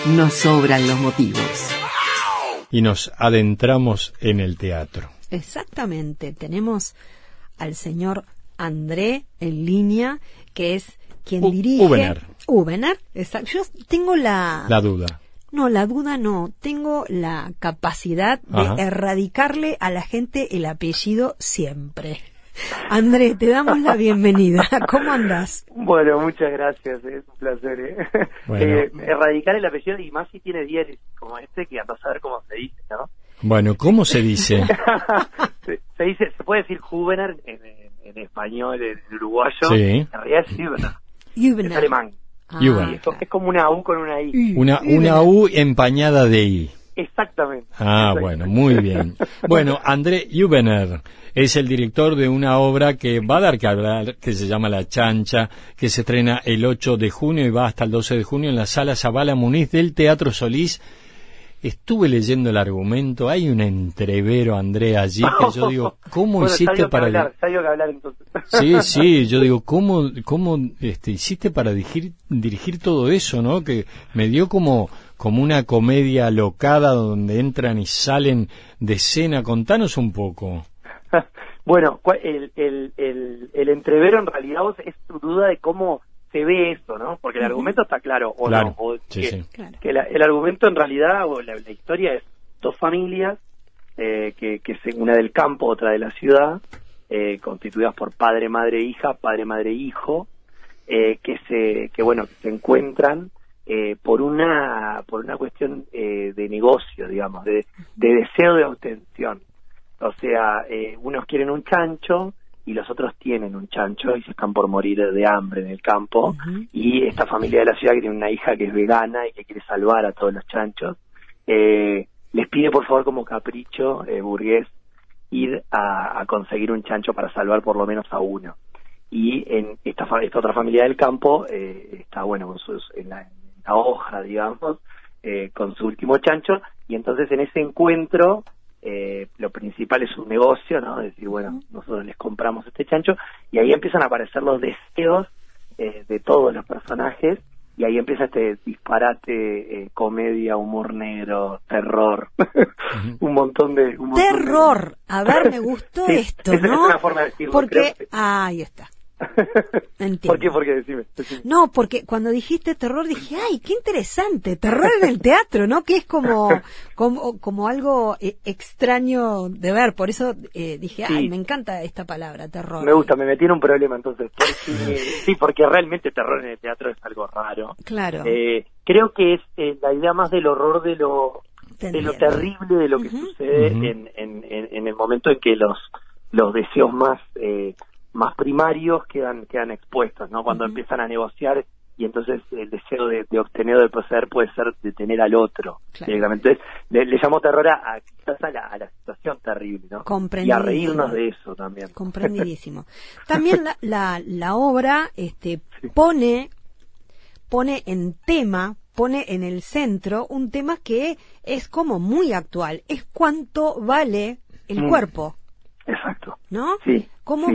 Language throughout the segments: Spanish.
nos sobran los motivos. Y nos adentramos en el teatro. Exactamente, tenemos al señor André en línea, que es quien dirige... Hubener, exacto. Yo tengo la duda. No, la duda no. Tengo la capacidad de erradicarle a la gente el apellido siempre. André, te damos la bienvenida. ¿Cómo andás? Bueno, muchas gracias, es un placer. Bueno. Erradicar el apellido, y más si tiene diéresis como este, que andás a saber cómo se dice, ¿no? Bueno, ¿cómo se dice? se puede decir Hubener en español, en uruguayo. Sí. En realidad es Hubener. Es alemán. Es como una U con una I. Una U empañada de I. Exactamente. Bueno, muy bien. Bueno, André Hubener es el director de una obra que va a dar que hablar, que se llama La Chancha, que se estrena el 8 de junio y va hasta el 12 de junio en la Sala Zabala Muniz del Teatro Solís. Estuve leyendo el argumento, hay un entrevero, André, allí, que yo digo, ¿cómo hiciste para... que hablar entonces. Sí, yo digo, ¿cómo hiciste para dirigir todo eso, no? Que me dio como una comedia locada donde entran y salen de escena. Contanos un poco. Bueno, el entrevero en realidad es tu duda de cómo se ve eso, ¿no? Porque el argumento está claro, claro, no, sí. Que el argumento en realidad, o la historia es dos familias, que una del campo, otra de la ciudad, constituidas por padre, madre, hija, padre, madre, hijo, que se encuentran por una cuestión de negocio, digamos, de deseo de obtención. O sea, unos quieren un chancho y los otros tienen un chancho y se están por morir de hambre en el campo. Y esta familia de la ciudad, que tiene una hija que es vegana y que quiere salvar a todos los chanchos, les pide por favor como capricho burgués ir a conseguir un chancho para salvar por lo menos a uno. Y en esta otra familia del campo está, bueno, en la hoja, digamos, con su último chancho, y entonces en ese encuentro lo principal es un negocio, ¿no? Es decir, bueno, nosotros les compramos este chancho, y ahí empiezan a aparecer los deseos de todos los personajes, y ahí empieza este disparate, comedia, humor negro, terror, un montón de... ¡Terror! A ver, me gustó sí, esto, ¿no? Es una forma de decirlo. Porque... ahí está. Entiendo. ¿Por qué? Decime. No, porque cuando dijiste terror dije, ¡ay, qué interesante! Terror en el teatro, ¿no? Que es como algo extraño de ver. Por eso dije, ¡ay, me encanta esta palabra, terror! Me gusta, me metí en un problema entonces. Porque realmente terror en el teatro es algo raro. Claro. Creo que es la idea más del horror, de lo terrible de lo que sucede en el momento en que los deseos más primarios quedan expuestos, ¿no? Cuando empiezan a negociar, y entonces el deseo de obtener o de poseer puede ser de tener al otro directamente. Entonces le llamo terror quizás a la situación terrible, ¿no? Y a reírnos de eso también. Comprendidísimo. También la obra pone en tema, pone en el centro un tema que es como muy actual, es cuánto vale el cuerpo. Exacto. ¿No? Sí.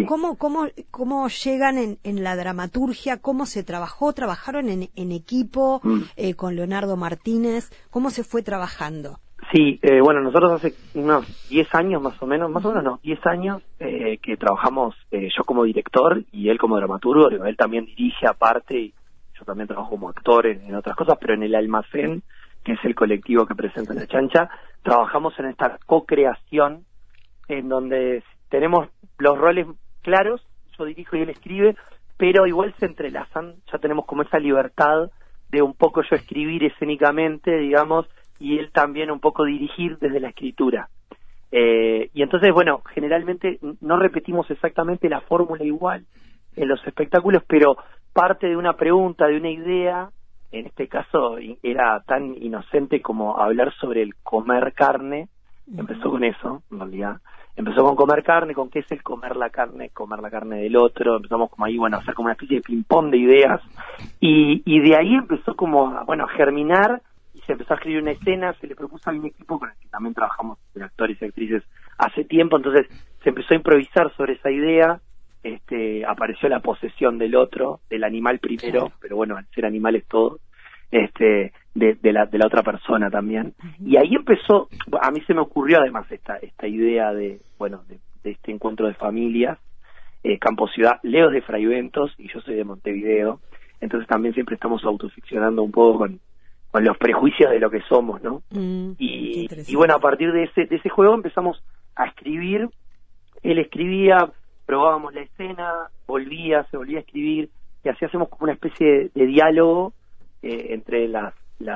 ¿Cómo llegan en la dramaturgia? ¿Cómo se trabajaron en equipo con Leonardo Martínez? ¿Cómo se fue trabajando? Sí, bueno, nosotros hace unos 10 años más o menos 10 años que trabajamos, yo como director y él como dramaturgo. Él también dirige aparte, y yo también trabajo como actor en otras cosas, pero en el Almacén, que es el colectivo que presenta La Chancha, trabajamos en esta co-creación en donde tenemos los roles claros, yo dirijo y él escribe, pero igual se entrelazan, ya tenemos como esa libertad de un poco yo escribir escénicamente, digamos, y él también un poco dirigir desde la escritura. Y entonces, bueno, generalmente no repetimos exactamente la fórmula igual en los espectáculos, pero parte de una pregunta, de una idea. En este caso era tan inocente como hablar sobre el comer carne. Empezó con eso, en realidad. Empezó con comer carne, con qué es el comer la carne del otro. Empezamos como ahí, bueno, a hacer como una especie de ping-pong de ideas. Y de ahí empezó como, a germinar, y se empezó a escribir una escena. Se le propuso a un equipo con el que también trabajamos de actores y actrices hace tiempo. Entonces se empezó a improvisar sobre esa idea. Apareció la posesión del otro, del animal primero, pero bueno, al ser animales todos. de la otra persona también. Y ahí empezó, a mí se me ocurrió además esta idea de este encuentro de familias, Campo Ciudad. Leo es de Fraiventos y yo soy de Montevideo, entonces también siempre estamos autoficcionando un poco con los prejuicios de lo que somos, ¿no? Y bueno, a partir de ese juego empezamos a escribir. Él escribía, probábamos la escena, se volvía a escribir, y así hacemos como una especie de diálogo entre las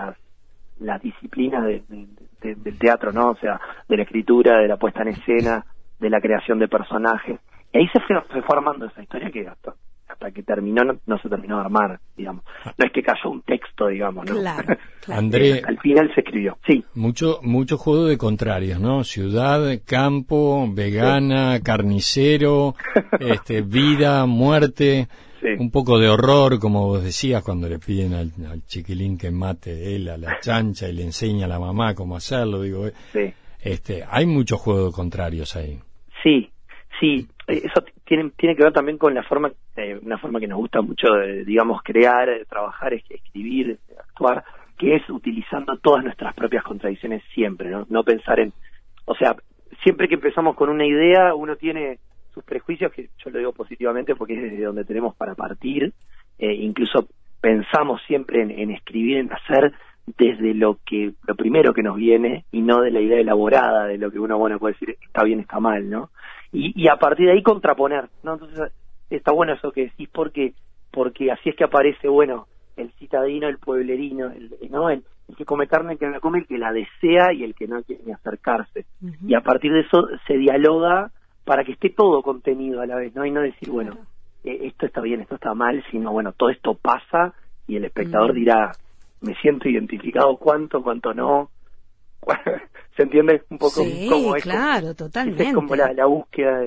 disciplinas del teatro, ¿no? O sea, de la escritura, de la puesta en escena, de la creación de personajes. Y ahí se fue armando esa historia que hasta que terminó no se terminó de armar, digamos. No es que cayó un texto, digamos, ¿no? Claro. André, al final se escribió, sí. Mucho juego de contrarios, ¿no? Ciudad, campo, vegana, carnicero, vida, muerte, sí. Un poco de horror, como vos decías, cuando le piden al chiquilín que mate él a la chancha y le enseña a la mamá cómo hacerlo, digo. Sí. Hay mucho juego de contrarios ahí. Sí. Eso tiene que ver también con una forma que nos gusta mucho, digamos, crear, trabajar, escribir, actuar, que es utilizando todas nuestras propias contradicciones siempre, ¿no? No pensar o sea, siempre que empezamos con una idea, uno tiene sus prejuicios, que yo lo digo positivamente porque es desde donde tenemos para partir, incluso pensamos siempre en escribir, en hacer desde lo primero que nos viene y no de la idea elaborada de lo que uno puede decir está bien, está mal, ¿no? Y a partir de ahí contraponer, ¿no? Entonces está bueno eso que decís, porque así es que aparece, el citadino, el pueblerino, el que come carne, el que no la come, el que la desea y el que no quiere ni acercarse. Uh-huh. Y a partir de eso se dialoga para que esté todo contenido a la vez, ¿no? Y no decir, esto está bien, esto está mal, sino, todo esto pasa y el espectador dirá, me siento identificado, cuánto no. ¿Se entiende un poco cómo es? Claro, totalmente. Es como la búsqueda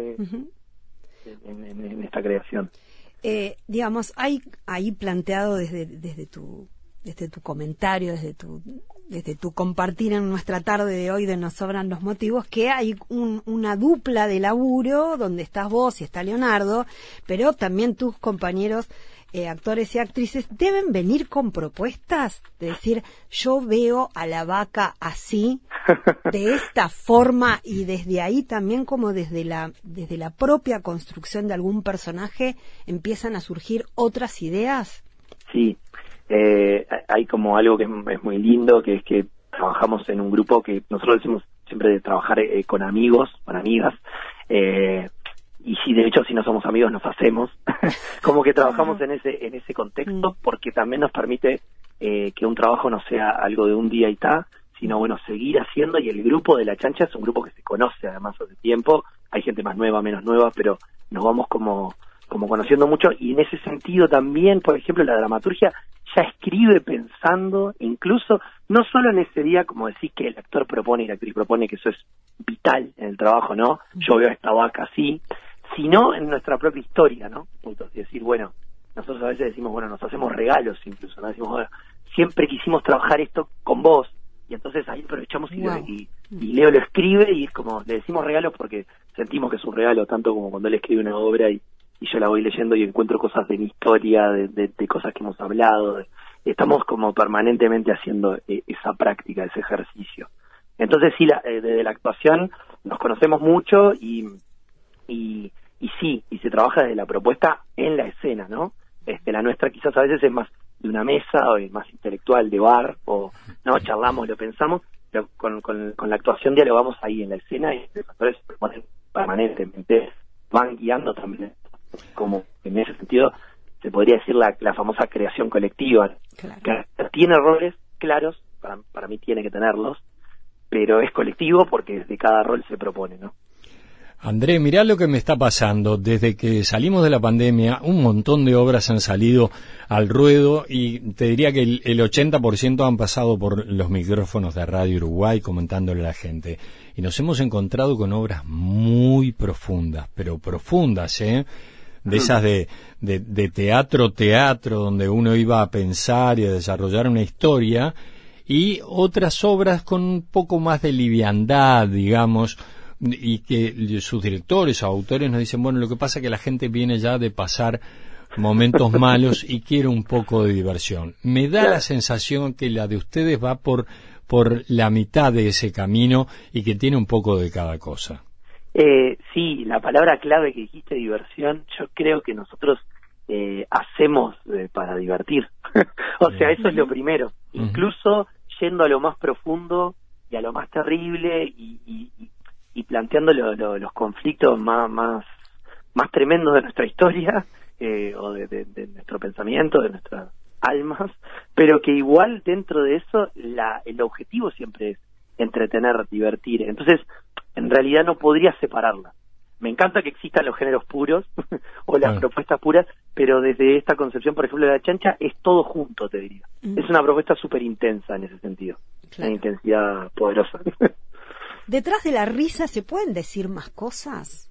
en esta creación. Digamos, hay ahí planteado desde tu comentario, desde tu compartir en nuestra tarde de hoy de Nos Sobran los Motivos, que hay una dupla de laburo donde estás vos y está Leonardo, pero también tus compañeros actores y actrices deben venir con propuestas de decir, yo veo a la vaca así, de esta forma, y desde ahí también como desde la propia construcción de algún personaje empiezan a surgir otras ideas. Sí, hay como algo que es muy lindo, que es que trabajamos en un grupo que nosotros decimos siempre de trabajar con amigos, con amigas, y sí, de hecho, si no somos amigos nos hacemos, como que trabajamos en ese contexto, porque también nos permite que un trabajo no sea algo de un día y está, sino seguir haciendo. Y el grupo de La Chancha es un grupo que se conoce además hace tiempo, hay gente más nueva, menos nueva, pero nos vamos como conociendo mucho, y en ese sentido también, por ejemplo, la dramaturgia ya escribe pensando, incluso, no solo en ese día, como decís, que el actor propone y la actriz propone, que eso es vital en el trabajo, ¿no? Yo veo a esta vaca así, sino en nuestra propia historia, ¿no? Es decir, nosotros a veces decimos, nos hacemos regalos incluso, ¿no? Decimos, siempre quisimos trabajar esto con vos, y entonces ahí aprovechamos y Leo lo escribe, y es como, le decimos regalos porque sentimos que es un regalo, tanto como cuando él escribe una obra y yo la voy leyendo y encuentro cosas de mi historia, de cosas que hemos hablado, estamos como permanentemente haciendo esa práctica, ese ejercicio. Entonces sí, desde la actuación nos conocemos mucho y se trabaja desde la propuesta en la escena, ¿no? La nuestra quizás a veces es más de una mesa, o es más intelectual, de bar, o no charlamos, lo pensamos, pero con la actuación dialogamos ahí en la escena, y los actores se ponen permanentemente, van guiando también, como en ese sentido se podría decir la famosa creación colectiva, claro. Que tiene errores claros, para mí tiene que tenerlos, pero es colectivo porque desde cada rol se propone, ¿no? André, mirá lo que me está pasando. Desde que salimos de la pandemia, un montón de obras han salido al ruedo, y te diría que el 80% han pasado por los micrófonos de Radio Uruguay comentándole a la gente. Y nos hemos encontrado con obras muy profundas, pero profundas, de esas de teatro, donde uno iba a pensar y a desarrollar una historia, y otras obras con un poco más de liviandad, digamos, y que sus directores o autores nos dicen, lo que pasa es que la gente viene ya de pasar momentos malos y quiero un poco de diversión. Me da la sensación que la de ustedes va por la mitad de ese camino y que tiene un poco de cada cosa. Sí, la palabra clave que dijiste, diversión, yo creo que nosotros hacemos para divertir. O sea, eso es lo primero. Incluso yendo a lo más profundo y a lo más terrible y planteando los conflictos más tremendos de nuestra historia o de nuestro pensamiento, de nuestras almas, pero que igual dentro de eso el objetivo siempre es entretener, divertir. Entonces, en realidad no podría separarla. Me encanta que existan los géneros puros o las propuestas puras, pero desde esta concepción, por ejemplo, de La Chancha, es todo junto, te diría. Es una propuesta súper intensa en ese sentido, una intensidad poderosa. ¿Detrás de la risa se pueden decir más cosas?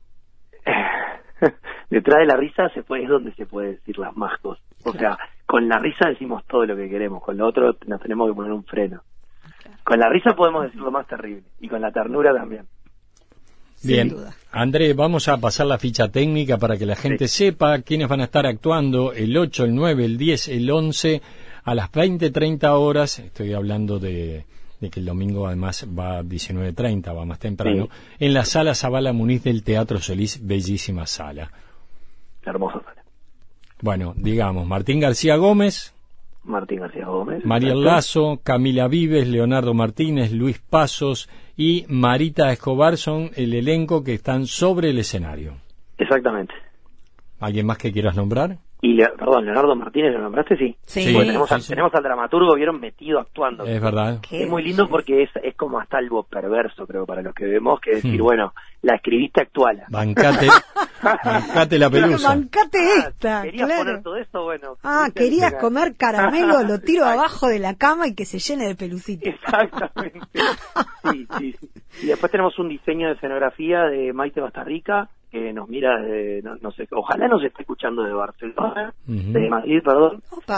Detrás de la risa es donde se puede decir las más cosas. O sea, con la risa decimos todo lo que queremos, con lo otro nos tenemos que poner un freno. Con la risa podemos decir lo más terrible, y con la ternura también. Bien, André, vamos a pasar la ficha técnica para que la gente sepa quiénes van a estar actuando el 8, el 9, el 10, el 11 a las 20:30 horas. Estoy hablando de que el domingo además va a 19:30, va más temprano, en la sala Zavala Muniz del Teatro Solís, bellísima sala. Hermosa sala. Bueno, digamos, Martín García Gómez, María Lazo, Camila Vives, Leonardo Martínez, Luis Pasos y Marita Escobar son el elenco que están sobre el escenario. Exactamente. ¿Alguien más que quieras nombrar? Leonardo Martínez, ¿lo nombraste? Sí. Bueno, tenemos al dramaturgo, vieron, metido actuando. Es verdad. Es muy lindo porque es como hasta algo perverso, creo, para los que vemos, que decir, bueno, la escribiste, actuala. Bancate la pelusa. Bancate esta, ¿Querías poner todo esto? Bueno. Querías comer caramelo, lo tiro abajo de la cama y que se llene de pelucita. Exactamente. Sí. Y después tenemos un diseño de escenografía de Maite Bastarrica, que nos mira no sé, ojalá nos esté escuchando de Barcelona, de Madrid, perdón.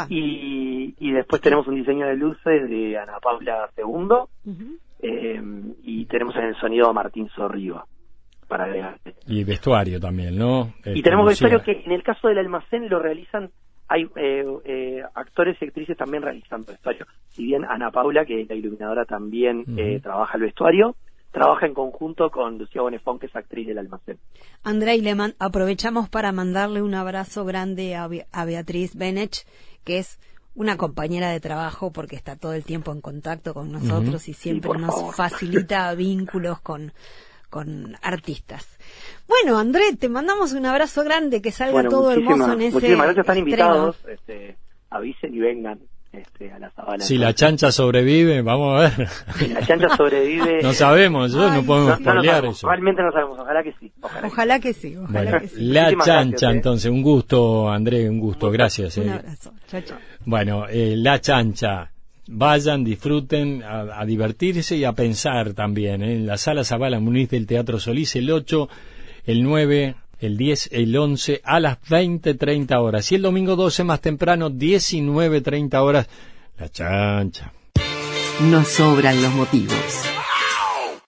Y después tenemos un diseño de luces de Ana Paula II, y tenemos en el sonido a Martín Zorriba para agregar. Y vestuario también, ¿no? Y tenemos vestuario que en el caso del almacén lo realizan, hay actores y actrices también realizando vestuario. Si bien Ana Paula, que es la iluminadora, también trabaja el vestuario, trabaja en conjunto con Lucía Bonefón, que es actriz del almacén. André, aprovechamos para mandarle un abrazo grande a Beatriz Benech, que es una compañera de trabajo porque está todo el tiempo en contacto con nosotros y siempre nos facilita vínculos con artistas. Bueno, André, te mandamos un abrazo grande, que salga todo hermoso en ese muchísimas gracias, están invitados, avisen y vengan. A la Zavala. Si la chancha sobrevive, vamos a ver. Si la chancha sobrevive... No sabemos, no podemos spoilear eso. Realmente no sabemos, ojalá que sí. Ojalá que sí. La chancha, entonces, un gusto, André, un gusto, gracias. Un abrazo, chao. Bueno, la chancha, vayan, disfruten, a divertirse y a pensar también, en la sala Zavala Muniz del Teatro Solís, el 8, el 9... el 10, el 11 a las 20:30 horas. Y el domingo 12 más temprano, 19:30 horas, la chancha. Nos sobran los motivos.